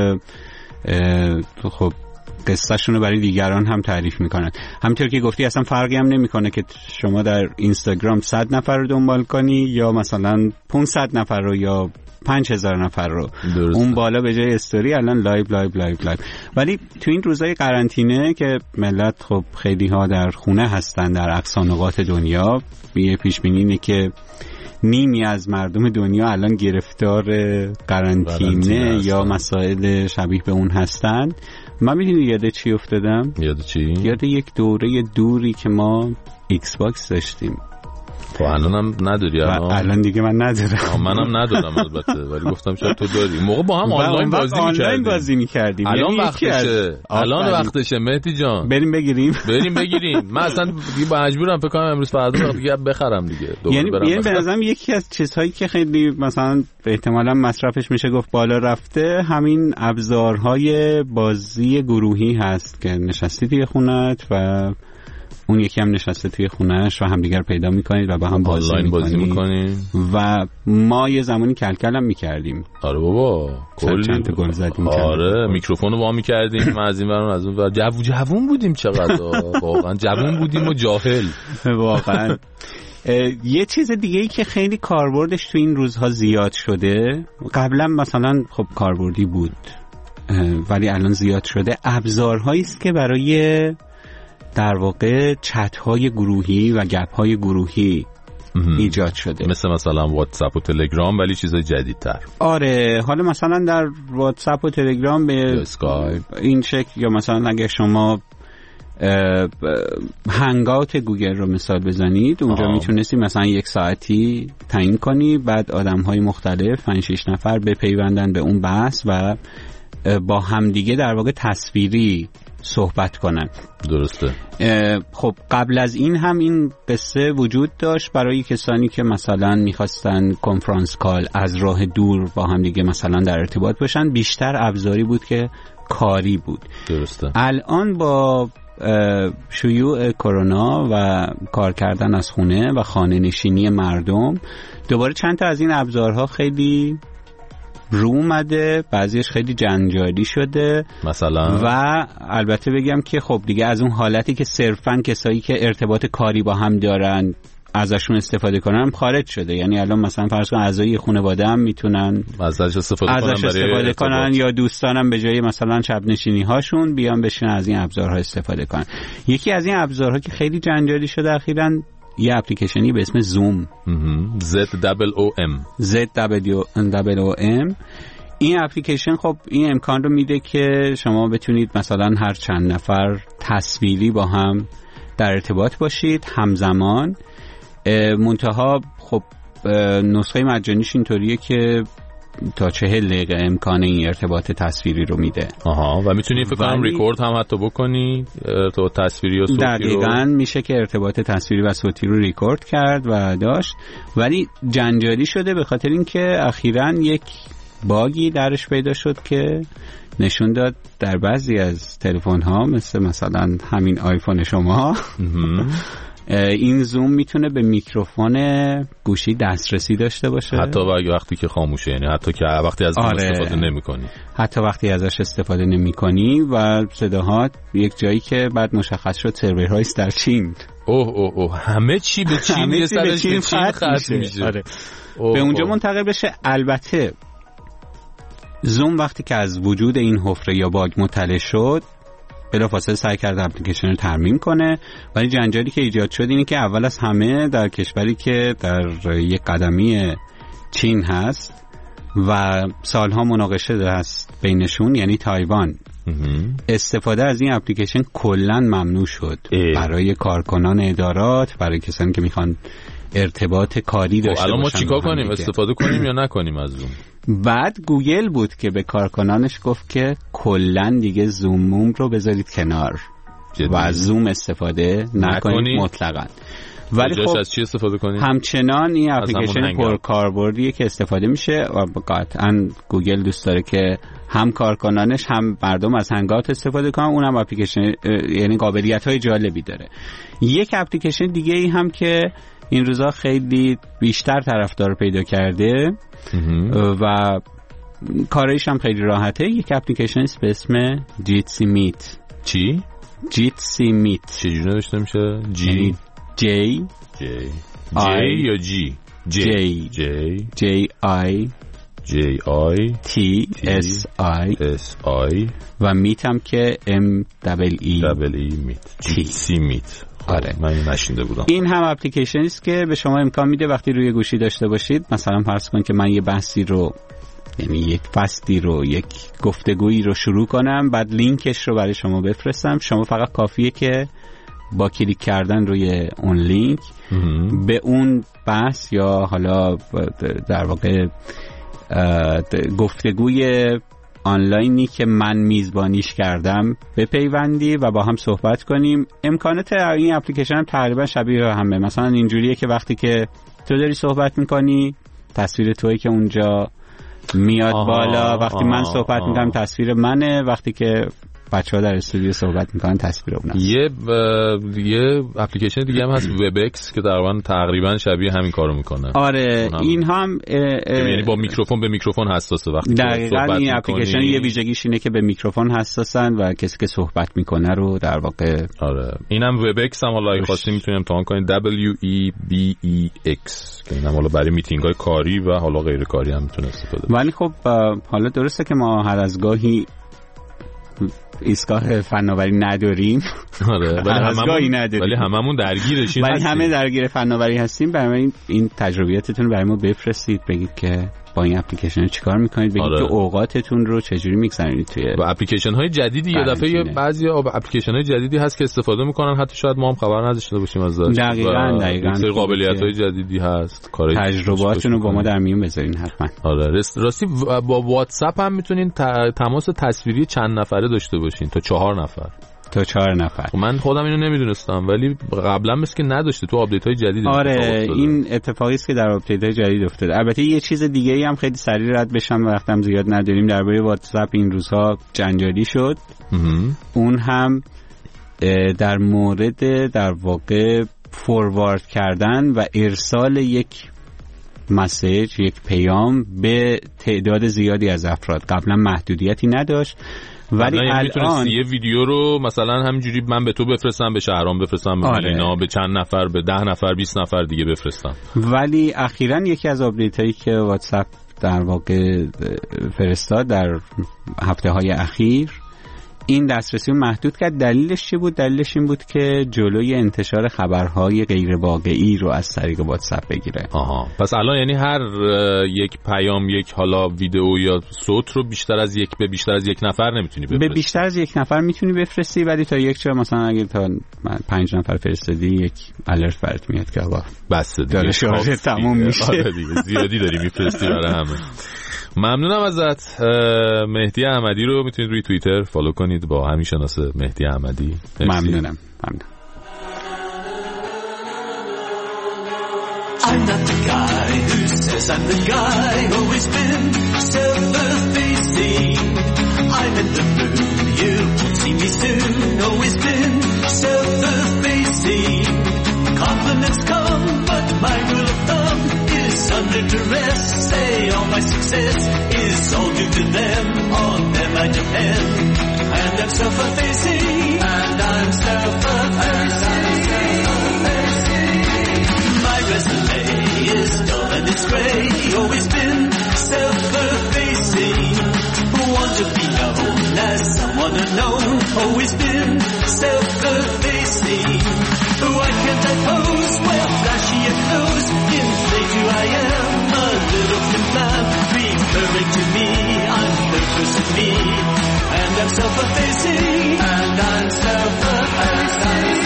خب قصه‌شون رو برای دیگران هم تعریف میکنن. همونطور که گفتی اصلا فرقی هم نمیکنه که شما در اینستاگرام صد نفر رو دنبال کنی یا مثلا پانصد نفر رو یا پنج هزار نفر رو درسته. اون بالا به جای استوری الان لایو لایو لایو لایو. ولی تو این روزهای قرنطینه که ملت خب خیلی ها در خونه هستن در اقصا نقاط دنیا یه پیش بینی اینه که نیمی از مردم دنیا الان گرفتار قرنطینه یا مسائل شبیه به اون هستن. من میدونی یاد چی افتادم؟ یاد چی؟ یاد یک دوره دوری که ما ایکس باکس داشتیم. تو الان هم نداری الان؟ الان دیگه من ندارم. منم ندارم البته ولی گفتم شاید تو داری. موقع با هم آنلاین بازی می‌کردیم. آنلاین بازی می‌کردیم. الان یعنی وقتشه. الان وقتشه مهدی جان. بریم بگیریم. بریم بگیریم. من اصلا دیگه مجبورم فکر کنم امروز فردا دیگه بخرم دیگه. یعنی یعنی به نظرم یکی از چیزهایی که خیلی مثلا احتمالاً مصرفش میشه گفت بالا رفته همین ابزارهای بازی گروهی هست که نشستی توی خونت و اون یکی هم نشسته توی خونهش و همدیگر پیدا میکنید و با هم بازی میکنید و ما یه زمانی کلکل هم میکردیم. آره بابا کلی چند تا گل زدیم. آره میکروفون رو وا میکردیم من از این ورون از اون ور جو جوون بودیم چقدر واقعا جوون بودیم و جاهل واقعا. یه چیز دیگه ای که خیلی کاربردش تو این روزها زیاد شده قبلا مثلا خب کاربردی بود ولی الان زیاد شده ابزارهایی است که برای در واقع چت‌های گروهی و گپ‌های گروهی ایجاد شده، مثل مثلا واتساپ و تلگرام ولی چیزای جدیدتر. آره، حالا مثلا در واتساپ و تلگرام به اسکایپ این شکل، یا مثلا اگه شما هنگاوت گوگل رو مثال بزنید، اونجا میتونستی مثلا یک ساعتی تعیین کنی، بعد آدم‌های مختلف پنج شش نفر بپیوندن به اون بحث و با همدیگه در واقع تصویری صحبت کنن. درسته. خب قبل از این هم این قصه وجود داشت برای کسانی که مثلا میخواستن کنفرانس کال از راه دور با هم دیگه مثلا در ارتباط باشن، بیشتر ابزاری بود که کاری بود. درسته. الان با شیوع کرونا و کار کردن از خونه و خانه نشینی مردم، دوباره چند تا از این ابزارها خیلی رو اومده، بعضیش خیلی جنجالی شده مثلا. و البته بگم که خب دیگه از اون حالتی که صرفاً کسایی که ارتباط کاری با هم دارن ازشون استفاده کنن خارج شده. یعنی الان مثلا فرض کن اعضای خانواده هم میتونن ازش استفاده کنن, ازش استفاده کنن یا دوستانم به جای مثلا شب نشینی هاشون بیان بشن از این ابزارها استفاده کنن. یکی از این ابزارها که خیلی جنجالی شده اخیراً یه اپلیکیشنی به اسم زوم، زد دبل او ام زد دبل او ام. این اپلیکیشن خب این امکان رو میده که شما بتونید مثلا هر چند نفر تصویری با هم در ارتباط باشید همزمان. منتها خب نسخه مجانیش اینطوریه که تا چهل دقیقه امکان این ارتباط تصویری رو میده. آها، و میتونی فکر کنم ریکورد هم حتی بکنی، ارتباط تصویری و صوتی رو. دقیقاً میشه که ارتباط تصویری و صوتی رو ریکورد کرد و داشت، ولی جنجالی شده به خاطر اینکه اخیراً یک باگی درش پیدا شد که نشون داد در بعضی از تلفن ها مثل مثلا همین آیفون شما این زوم میتونه به میکروفون گوشی دسترسی داشته باشه، حتی وقتی که خاموشه، یعنی حتی که وقتی از زوم آره. استفاده نمی‌کنی، حتی وقتی ازش استفاده نمی‌کنی و صداها یک جایی که بعد مشخص شد سرورهای است در چین. اوه اوه اوه همه چی به چین همه چی به چین ختم میشه. آره. به اونجا منتقل بشه. البته زوم وقتی که از وجود این حفره یا باگ مطلع شد بلافاصله سعی کرد اپلیکیشن رو ترمیم کنه، ولی جنجالی که ایجاد شد اینه که اول از همه در کشوری که در یک قدمی چین هست و سالها مناقشه هست بینشون، یعنی تایوان، استفاده از این اپلیکیشن کلاً ممنوع شد اه. برای کارکنان ادارات، برای کسانی که میخوان ارتباط کاری داشته باشن. الان ما چیکار کنیم؟ استفاده کنیم یا نکنیم از زوم؟ بعد گوگل بود که به کارکنانش گفت که کلاً دیگه زوم رو بذارید کنار جدید. و از زوم استفاده نکنید مطلقاً. ولی خب از چی استفاده کنید؟ همچنان این اپلیکیشن پرکاربردیه که استفاده میشه و قطعاً گوگل دوست داره که هم کارکنانش هم مردم از هنگات استفاده کنن. اونم اپلیکیشن یعنی قابلیت‌های جالبی داره. یک اپلیکیشن دیگه ای هم که این روزا خیلی بیشتر طرفدار پیدا کرده و کارش هم خیلی راحته، یک اپلیکیشن است به اسم جیتسی میت. چی؟ جیتسی میت. چجوری نوشته میشه؟ جی جی جی جی یا جی جی جی جی آی جی آی تی اس آی اس آی و میت هم که ام دبل ای دبل ای میت جیتسی میت. آره من نشینده بودم. این هم اپلیکیشنی است که به شما امکان میده وقتی روی گوشی داشته باشید، مثلا فرض کن که من یه بحثی رو، یعنی یک فصلی رو، یک گفتگویی رو شروع کنم، بعد لینکش رو برای شما بفرستم. شما فقط کافیه که با کلیک کردن روی اون لینک به اون بحث یا حالا در واقع گفتگوی آنلاینی که من میزبانیش کردم بپیوندی و با هم صحبت کنیم. امکانات این اپلیکیشن هم تقریبا شبیه همه. مثلا اینجوریه که وقتی که تو داری صحبت میکنی تصویر تویی که اونجا میاد آها، بالا، وقتی آها، من صحبت آها. میکنم تصویر منه، وقتی که بچه‌ها در استودیو صحبت میکنن تصویر اونم. یه ب... یه اپلیکیشن دیگه هم هست وبکس که تقریبا تقریبا شبیه همین کارو میکنه. آره هم... این هم اه اه... یعنی با میکروفون به میکروفون حساسه. وقتی دقیقاً این اپلیکیشن یه ویژگیش اینه که به میکروفون حساسن و کسی که صحبت میکنه رو در واقع. آره اینم وبکس هم حالا اگه خواستین میتونید امتحان کنید دبلیو ای بی ای ایکس که اینم حالا برای میتینگ‌های کاری و حالا غیر کاری هم میتونه استفاده. ولی خب حالا درسته که ما هر از گاهی ایستگاه فناوری نداریم. آره ولی هممون نداریم. ولی هممون درگیرشیم. ولی همه درگیر فناوری هستیم. برای این این تجربیاتتون برای ما بفرستید، بگید که با این اپلیکیشن چیکار میکنید، بگید آره. که اوقاتتون رو چجوری میگذرونید توی با اپلیکیشن های جدیدی. یه دفعه بعضی اپلیکیشن های جدیدی هست که استفاده میکنن حتی شاید ما هم خبر نداشته باشیم ازش. دقیقاً دقیقاً قابلیت های جدیدی هست. تجربهاتون رو با ما در میون بذارین حتما. آره راستی با واتساپ هم میتونین تماس تصویری چند نفره داشته باشین تا چهار نفر. تا چهار نفر. من خودم اینو نمیدونستم ولی قبلا مثل که نداشته تو آپدیت های جدید. آره این اتفاقی است که در آپدیت های جدید افتاده. البته یه چیز دیگه ای هم خیلی سریع رد بشم، وقتم زیاد نداریم، درباره واتساپ این روزها جنجالی شد. اون هم در مورد در واقع فوروارد کردن و ارسال یک مسیج، یک پیام به تعداد زیادی از افراد. قبلا محدودیتی نداشت ولی الان یه ویدیو رو مثلا همینجوری من به تو بفرستم، به شهرام بفرستم، به آره. ملینا، به چند نفر، به ده نفر، بیست نفر دیگه بفرستم. ولی اخیراً یکی از آپدیت هایی که واتساپ در واقع فرستاد در هفته های اخیر این دسترسی رو محدود کرد. دلیلش چی بود؟ دلیلش این بود که جلوی انتشار خبرهای غیر واقعی رو از طریق واتساپ بگیره. آها. پس الان یعنی هر یک پیام، یک حالا ویدئو یا صوت رو بیشتر از یک به بیشتر از یک نفر نمیتونی بفرستی. به بیشتر از یک نفر میتونی بفرستی ولی تا یک جا مثلا اگه تا پنج نفر فرستادی یک الرت برات میاد که آقا بس داره شارژ تموم میشه. آره دیگه زیادی داری میفرستی برای همه. ممنونم ازت. مهدی احمدی رو میتونید روی توییتر فالو کنید با همین شناسه مهدی احمدی. ممنونم. ممنونم. I'm not the guy who says I'm the guy who always been self-effacing. I'm in the mood, you won't see me soon. Always been self-effacing. Compliments come, but my rule of thumb is under duress. Say all my success is all due to them. On them I depend. And I'm self-effacing. And I'm self-effacing. My resume is dull and it's gray. Always been self-effacing. Want to be known as someone unknown. Always been self-effacing. Why can't I pose? Well, flashy at close. Inflate who I am. A little thin plan. Referring to me. I'm the person me. And I'm self-effacing. And I'm self-effacing.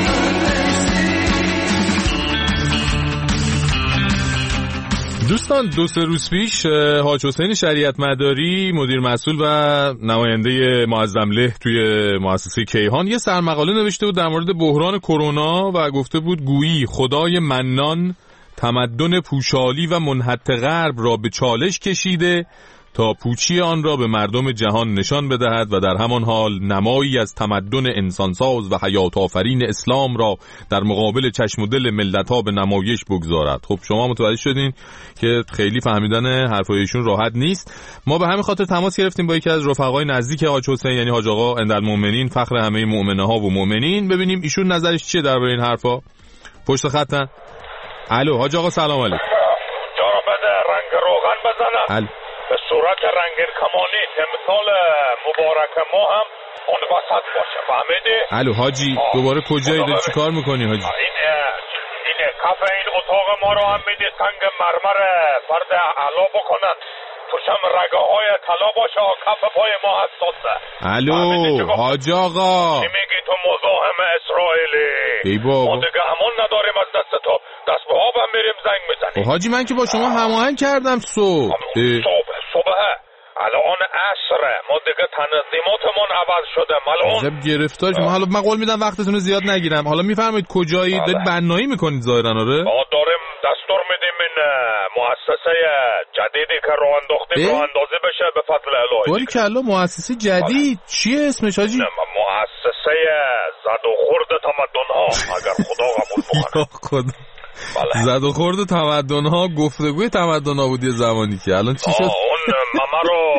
دوستان دو سه روز پیش حاج حسین شریعت مداری مدیر مسئول و نماینده معظم له توی مؤسسه کیهان یه سرمقاله نوشته بود در مورد بحران کرونا و گفته بود گویی خدای منان تمدن پوشالی و منحط غرب را به چالش کشیده تا پوچی آن را به مردم جهان نشان بدهد و در همان حال نمایی از تمدن انسانساز و حیات آفرین اسلام را در مقابل چشم و دل ملت‌ها به نمایش بگذارد. خب شما متوجه شدین که خیلی فهمیدن حرفای ایشون راحت نیست. ما به همین خاطر تماس گرفتیم با یکی از رفقای نزدیک حاج حسین یعنی حاج آقا اندالمؤمنین فخر همه مؤمنه ها و مؤمنین ببینیم ایشون نظرش چیه درباره این حرفا. پشت خطن. الو حاج آقا سلام علیکم. جارو بده رنگ روغن بزنم. الو. به صورت رنگین کمانی تمثال مبارک ما هم اون وسط باشه فهمیدی؟ الو حاجی دوباره کجایی داری چی کار میکنی حاجی؟ این این کف این اتاق ما رو هم میدی سنگ مرمر فرد علا بکنن توشم رگه های طلا باشه کف پای ما حساسه. الو حاج آقا چی میگی تو مزاحم اسرائیلی؟ ای بابا ما دیگه همون نداریم از دست تو دست به آب هم میریم زنگ میزنیم. حاجی من که با شما هماهنگ کردم صبح صبح صبحه الان عصره ما دیگه تنظیماتمون عوض شده ملعون. عجب گرفتار شما. حالا من قول میدم وقتتون رو زیاد نگیرم. حالا میفرمایید کجایی دارید بنایی میکنید ظاهرا؟ آره ما داریم دستور میدیم این مؤسسه جدیدی که راه انداختیم راه اندازی بشه به فضل الهی. باری کلا مؤسسه جدید چیه اسمش حاجی؟ مؤسسه زد و خورد تمدن ها اگر خدا قبول بکنه. خدا زد و خورد تمدن ها گفتگوی تمدن ها بود یه زمانی که الان چی شد؟ اون ماما رو لولو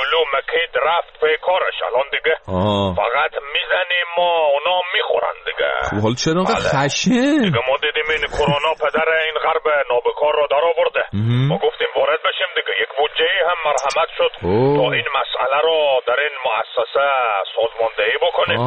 معلومه که رفت به کارش الان دیگه. آه. فقط میزنیم ما اونا میخورن دیگه. خب حالا چرا انقدر خشن؟ دیگه ما دیدیم این کرونا پدر این غرب نابکار رو در آورده. ما گفتیم وارد بشیم دیگه. یک بودجه هم مرحمت شد اوه. تا این مسئله رو در این مؤسسه سازماندهی بکنیم.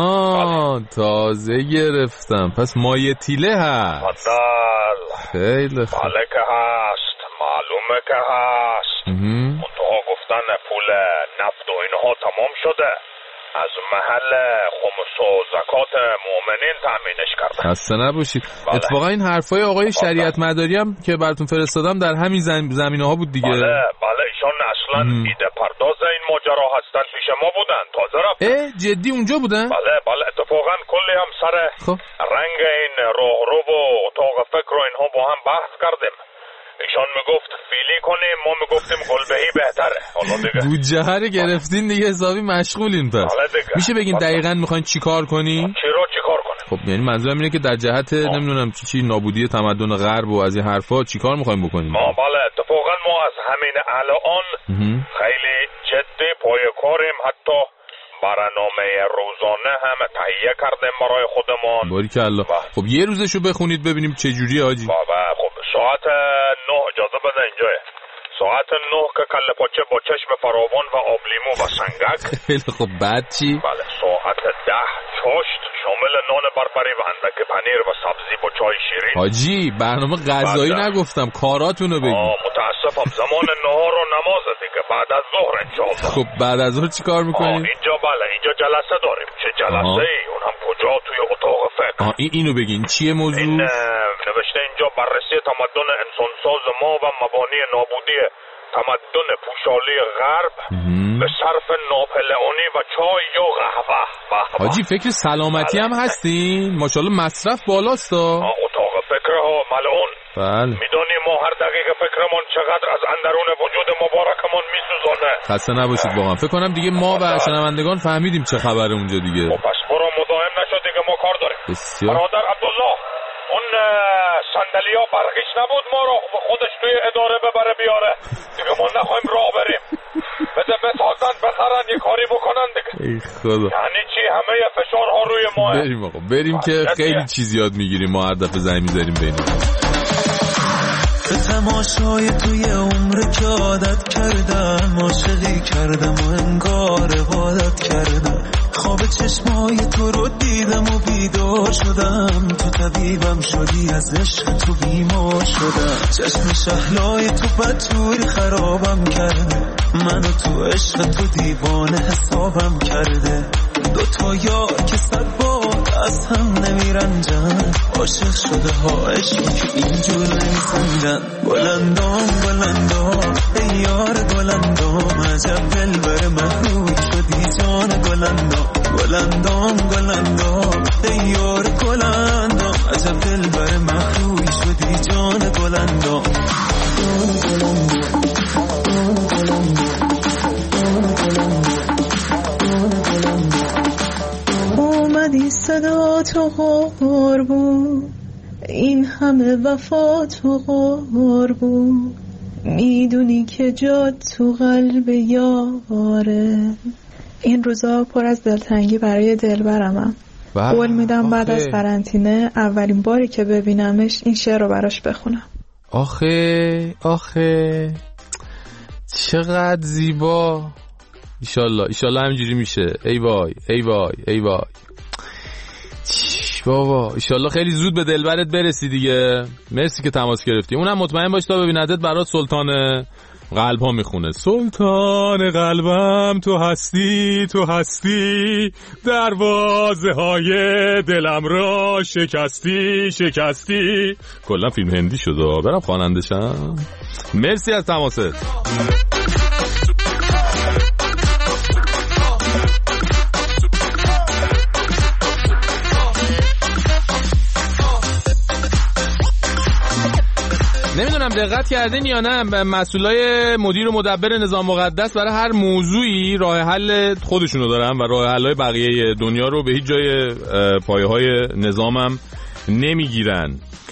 آها بله. تازه گرفتم. پس مایه تیله هست. فضل خیلی خوب. بله که هست، معلومه که هست. منتها گفتن پول نفت و اینها تمام شده، از محل خمس و زکات مؤمنین تأمینش کردن. خسته نباشید. بله. اتفاقا این حرفای آقای شریعت مداری هم که براتون فرستادم در همین زم... زمینه ها بود دیگه. بله بله ایشان اصلا ایده پرداز این ماجرا هستن، پیش ما بودن، تازه رفتن. اه جدی اونجا بودن؟ بله بله اتفاقا کلی هم سر خب. رنگ این راهرو و اتاق فکر و اینها با هم بحث کردیم. ایشان میگفت فیلی کنیم، ما میگفتیم گلبهی بهتره. حالا دیگه بودجه رو گرفتین دیگه، حسابی مشغولین. پس میشه بگین دقیقاً میخواین چیکار کنین؟ چی رو چیکار کنیم؟ خب یعنی منظورم اینه که در جهت نمیدونم چی چی نابودی تمدن غرب و از این حرفا چیکار میخوایم بکنیم؟ ما بله اتفاقا ما از همین الان خیلی جدی پای کاریم، حتی برنامه روزانه هم تهیه کردیم برای خودمان. باریکالله. خب یه روزشو بخونید ببینیم چه جوریه حاجی. بابا خب ساعت نه اجازه بده اینجا. ساعت نه که کله پاچه با چشم فراوان و آبلیمو و سنگک. خیلی خب بعد چی؟ بله ساعت ده چاشت شامل نان بربری و اندک پنیر و سبزی با چای شیرین. حاجی برنامه غذایی نگفتم، کاراتونو بگید. متاسفم زمان نهار و نماز دیگه بعد از ظهر انشاءالله. خب بعد از ظهر چیکار میکنید؟ اینجا بله اینجا جلسه داریم. چه جلسه ای؟ اون هم کجا؟ توی اتاق فکر. آه این اینو بگین چیه موضوع؟ این نوشته اینجا بررسی تمدن انسانساز ما و مبانی نابودی تمدن پوشالی غرب به صرف ناپلئونی و چای و قهوه. حاجی فکر سلامتی هم هستین؟ ماشاءالله مصرف بالاست. اتاق فکر ها ملعون. بله میدونی ما هر دقیقه فکرمون چقدر از اندرون وجود مبارکمون میسوزانه. خسته نباشید واقعا. فکر کنم دیگه ما و شنوندگان فهمیدیم چه خبره اونجا دیگه. خب پس برو مزاحم نشو دیگه، ما کار داریم. بسیار. برادر عبدالله اون صندلیا برقیش نبود ما رو خودش توی اداره ببره بیاره دیگه، ما نخواهیم راه بریم. بده بسازن بخرن یه کاری بکنن دیگه. ای خدا. یعنی چی همه فشارها روی ما. بریم آقا بریم که خیلی چیز یاد میگیریم. ما هر دفعه زنگ میذاریم بین به تماشای توی عمر که عادت کردم، عاشقی کردم و انگار عبادت کردم. خواب چشمای تو رو دیدم و بیدار شدم، تو طبیبم شدی از عشق تو بیمار شدم. چشم شهلای تو بدجوری خرابم کرده، منو تو عشق تو دیوانه حسابم کرده. دو تا یار که صد بار از هم نمیرنجن، عاشق شده ها عشقی که اینجور نمیسنجن. بلندام بلندام ای یار بلندام، عجب دلبر محروی شدی جان بلندام. بلندام بلندام ای یار بلندام، عجب دلبر محروی شدی جان بلندام. اومدی صدا تو قربون، این همه وفا تو قربون، میدونی که جا تو قلب یاره. این روزا پر از دلتنگی برای دلبرمم. قول میدم بعد از قرنطینه اولین باری که ببینمش این شعر رو براش بخونم. آخه آخه چقدر زیبا. ایشالله ایشالله همینجوری میشه. ای وای ای وای ای وای بابا ایشالله خیلی زود به دلبرت برسی دیگه. مرسی که تماس گرفتی. اونم مطمئن باش تا ببیندت برات سلطان قلب ها میخونه. سلطان قلبم تو هستی تو هستی، دروازه های دلم را شکستی شکستی. کلا فیلم هندی شده. برم خواننده شم. مرسی از تماست. نمیدونم دقت کردین یا نه، مسئولای مدیر و مدبر نظام مقدس برای هر موضوعی راه حل خودشونو دارن و راه حل‌های بقیه دنیا رو به هیچ جای پایه‌های نظامم نمیگیرن.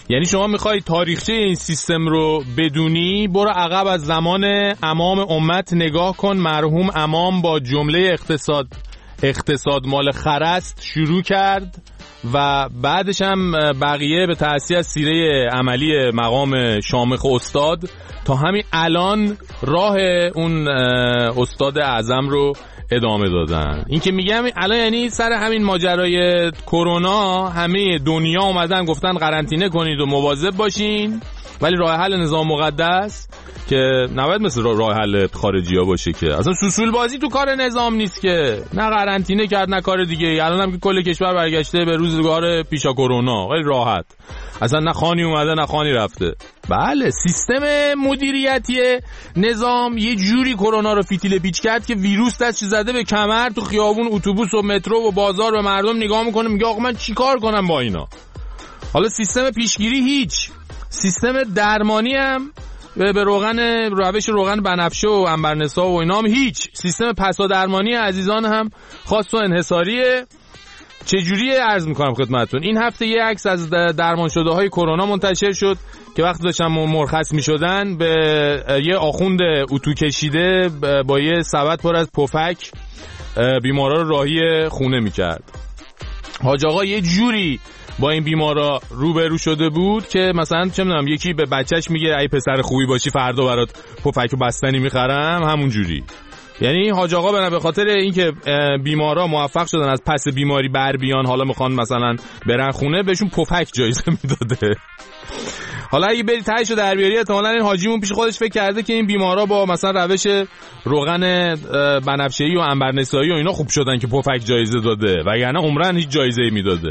یعنی شما میخوای تاریخچه این سیستم رو بدونی، برو عقب از زمان امام امت نگاه کن. مرحوم امام با جمله اقتصاد اقتصاد مال خرست شروع کرد و بعدش هم بقیه به تأثیر از سیره عملی مقام شامخ استاد تا همین الان راه اون استاد اعظم رو ادامه دادن. این که میگم الان یعنی سر همین ماجرای کرونا همه دنیا اومدن گفتن قرنطینه کنید و مواظب باشین، ولی راه حل نظام مقدس که نباید مثل راه حل خارجی ها باشه که اصلا سوسول بازی تو کار نظام نیست که، نه قرنطینه کرد نه کار دیگه. الان هم که کل کشور برگشته به روزگار پیشا کرونا، خیلی راحت، اصلا نه خانی اومده نه خانی رفته. بله سیستم مدیریتی نظام یه جوری کرونا رو فیتیل پیچ کرد که ویروس دستش زده به کمر، تو خیابون اتوبوس و مترو و بازار به مردم نگاه میکنه میگه آقا من چیکار کنم با اینا. حالا سیستم پیشگیری هیچ، سیستم درمانی هم به روغن روش روغن بنفشه و عنبرنسا و اینا هم هیچ، سیستم پسا درمانی عزیزان هم خاص و انحصاریه. چجوریه عرض میکنم خدمتتون، این هفته یه عکس از درمان شده های کرونا منتشر شد که وقتی داشتن مرخص میشدن به یه آخوند اتو کشیده با یه سبد پر از پفک بیمارا رو راهی خونه میکرد. حاج آقا یه جوری با این بیمارا روبرو شده بود که مثلا چه میدونم یکی به بچهش میگه ای پسر خوبی باشی فردا برات پفک و بستنی میخرم، همون جوری. یعنی حاج آقا به خاطر اینکه بیمارا موفق شدن از پس بیماری بر بیان، حالا میخوان مثلا برن خونه، بهشون پفک جایزه میداده. حالا اگه بری تهش رو در بیاری احتمالاً این حاجیمون پیش خودش فکر کرده که این بیمارا با مثلا روش روغن بنفشه‌ای و عنبرنسایی و اینا خوب شدن که پفک جایزه داده، وگرنه عمرن هیچ جایزه‌ای میداده.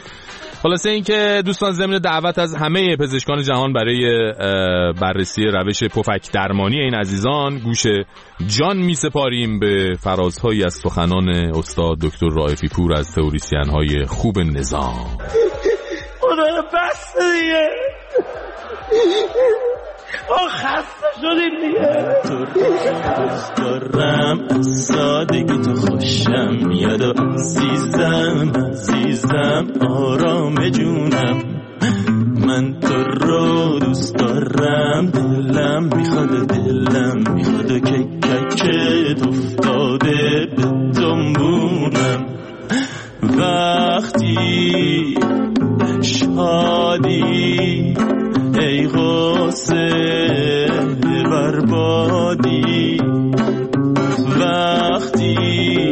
خلاصه این که دوستان ضمن دعوت از همه پزشکان جهان برای بررسی روش پفک درمانی این عزیزان گوش جان می سپاریم به فرازهایی از سخنان استاد دکتر رائفی پور از تئوریسین‌های خوب نظام. خدا بس دیگه، آه خسته شدیم دیگه. تو دوست دارم، از سادگی تو خوشم میاد و عزیزم عزیزم آرام جونم. من تو رو دوست دارم، دلم میخواد دلم میخواد که ککت افتاده به دنبونم. وقتی شادی ای غصه بربادی، وقتی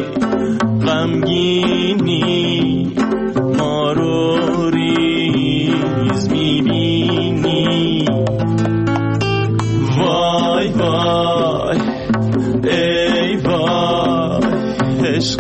غمگینی ما رو ریز میبینی. وای وای ای وای عشق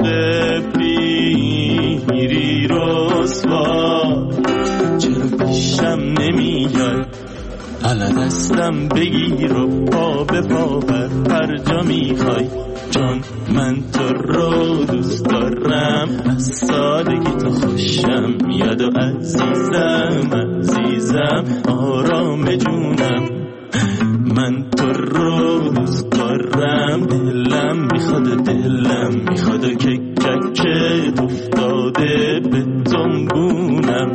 پیری رسوا، چرا پیشم نمیای حالا دستم بگیر و پا به پا بر هر جا میخوای. جان من تو رو دوست دارم، از سادگی تو خوشم میاد و عزیزم عزیزم آرام جونم. من تو رو دوست دارم، دلم میخواد دلم میخواد که ککت افتاده به دنبونم.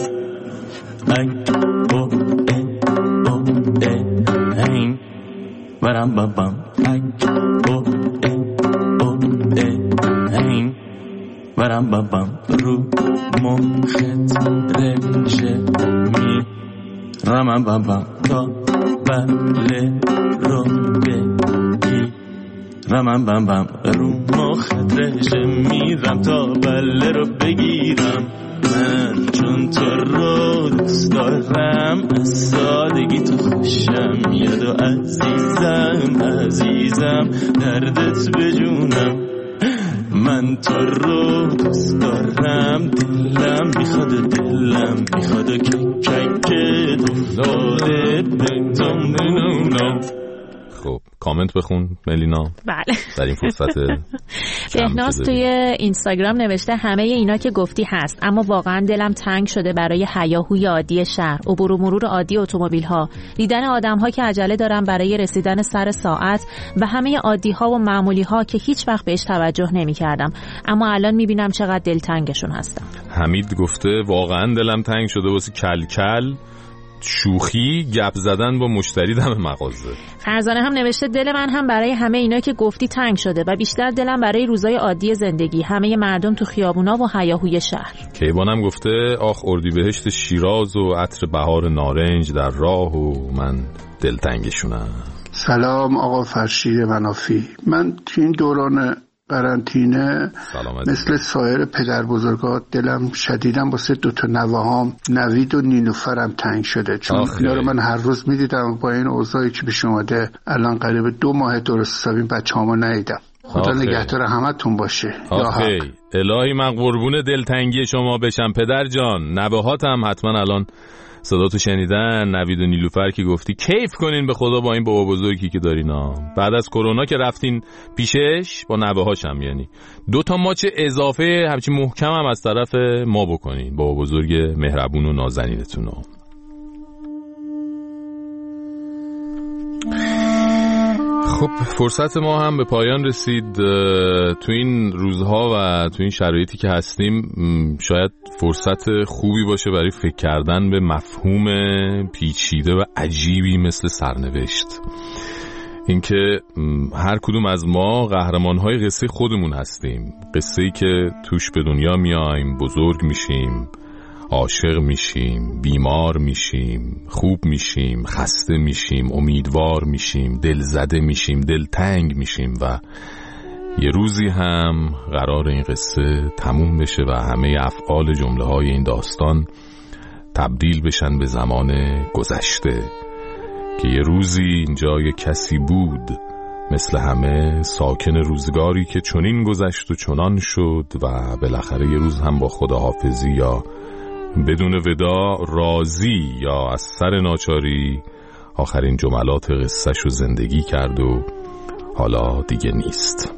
برام بابام او ای او ای این برام بابام رو مخت رنجه می رام بابام تا بله رو بگی رام بابام رو مخت رنجه میرم تا بله رو بگیرم. من چون تو رو دوست دارم، از سادگی تو خوشم میاد و عزیزم عزیزم دردت به جونم. من تو رو دوست دارم، دلم میخواد دلم میخواد که ککت افتاده به دنبونم. خب کامنت بخون ملینا. بله در این فرصت. بهناز توی اینستاگرام نوشته همه اینا که گفتی هست، اما واقعا دلم تنگ شده برای هیاهوی عادی شهر، عبور و مرور عادی اتومبیل ها، دیدن آدم ها که عجله دارن برای رسیدن سر ساعت و همه عادی ها و معمولی ها که هیچ وقت بهش توجه نمی کردم، اما الان می بینم چقدر دلتنگشون هستم. حمید گفته واقعا دلم تنگ شده واسه کل کل، شوخی گپ زدن با مشتری دم مغازه. فرزانه هم نوشته دل من هم برای همه اینا که گفتی تنگ شده و بیشتر دلم برای روزای عادی زندگی، همه مردم تو خیابونا و هیاهوی شهر. کیوانم گفته آخ اردیبهشت شیراز و عطر بهار نارنج در راه و من دلتنگشونم. سلام آقا فرشید منافی. من تو این دوران قرنطینه مثل سایر پدر بزرگات دلم شدیداً واسه دو تا نوهام نوید و نیلوفرم تنگ شده، چون اینا رو من هر روز میدیدم. با این اوضاعی که پیش اومده الان قریب دو ماه درست حسابی بچه‌هامو ندیدم. خدا نگهدار همتون باشه. آخی الهی من قربون دلتنگی شما بشم پدر جان. نوهاتم حتما الان صداتو شنیدن، نوید و نیلوفر که گفتی کیف کنین به خدا با این بابا بزرگی که دارین ها. بعد از کرونا که رفتین پیشش با نوه‌هاشم، یعنی دو تا ماچ اضافه همچین محکم هم از طرف ما بکنین، بابا بزرگ مهربون و نازنینتون ها. خب فرصت ما هم به پایان رسید. تو این روزها و تو این شرایطی که هستیم شاید فرصت خوبی باشه برای فکر کردن به مفهوم پیچیده و عجیبی مثل سرنوشت. اینکه هر کدوم از ما قهرمان‌های قصه خودمون هستیم، قصه‌ای که توش به دنیا میایم، بزرگ میشیم، عاشق میشیم، بیمار میشیم، خوب میشیم، خسته میشیم، امیدوار میشیم، دلزده میشیم، دلتنگ میشیم و یه روزی هم قرار این قصه تموم بشه و همه افعال جمله های این داستان تبدیل بشن به زمان گذشته که یه روزی اینجا یه کسی بود مثل همه ساکن روزگاری که چنین گذشت و چنان شد و بالاخره یه روز هم با خداحافظی یا بدون ودا راضی یا از سر ناچاری آخرین جملات قصه‌ش رو زندگی کرد و حالا دیگه نیست.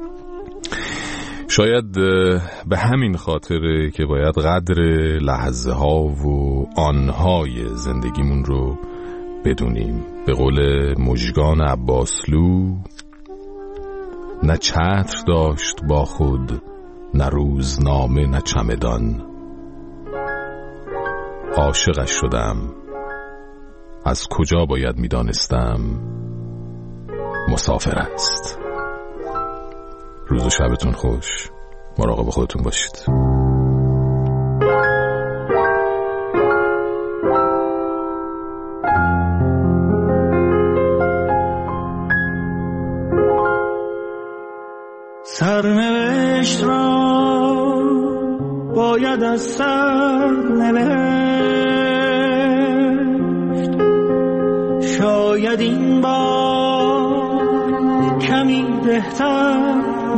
شاید به همین خاطره که باید قدر لحظه ها و آنهای زندگیمون رو بدونیم. به قول مژگان عباسلو، نه چتر داشت با خود، نه روزنامه، نه چمدان، عاشقش شدم، از کجا باید میدانستم مسافر است. روز و شبتون خوش، مراقب خودتون باشید. سرنوشت را باید از سر نوشت، شاید این بار کمی بهتر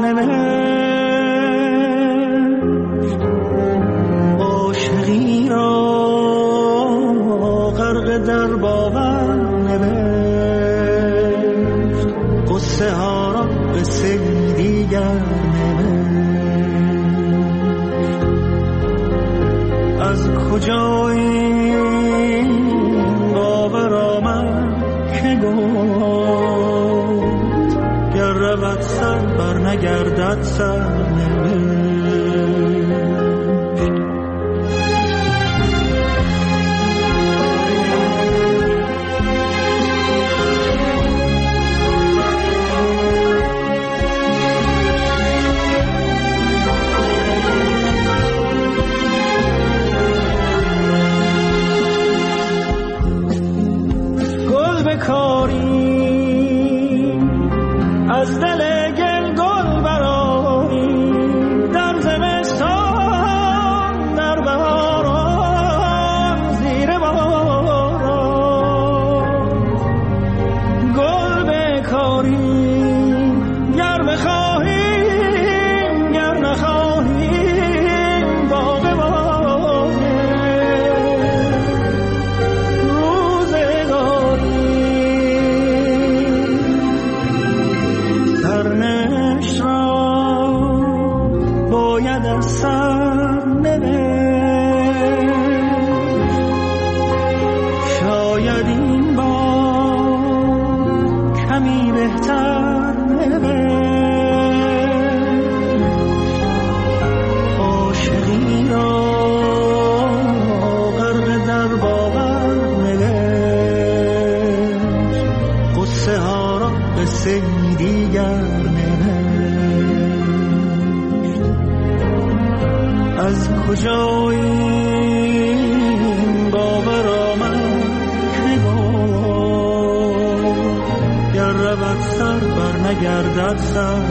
نوشت، عاشقی را غرق در باور نوشت، قصه ها را قصه دیگر نوشت. از کجا این باور آمد که گفت گر رود سر بر نگردد سر نوشت. از دل گل گل برآری، کجاییم باور آمد نگاه گر رود سر بر نگردد سر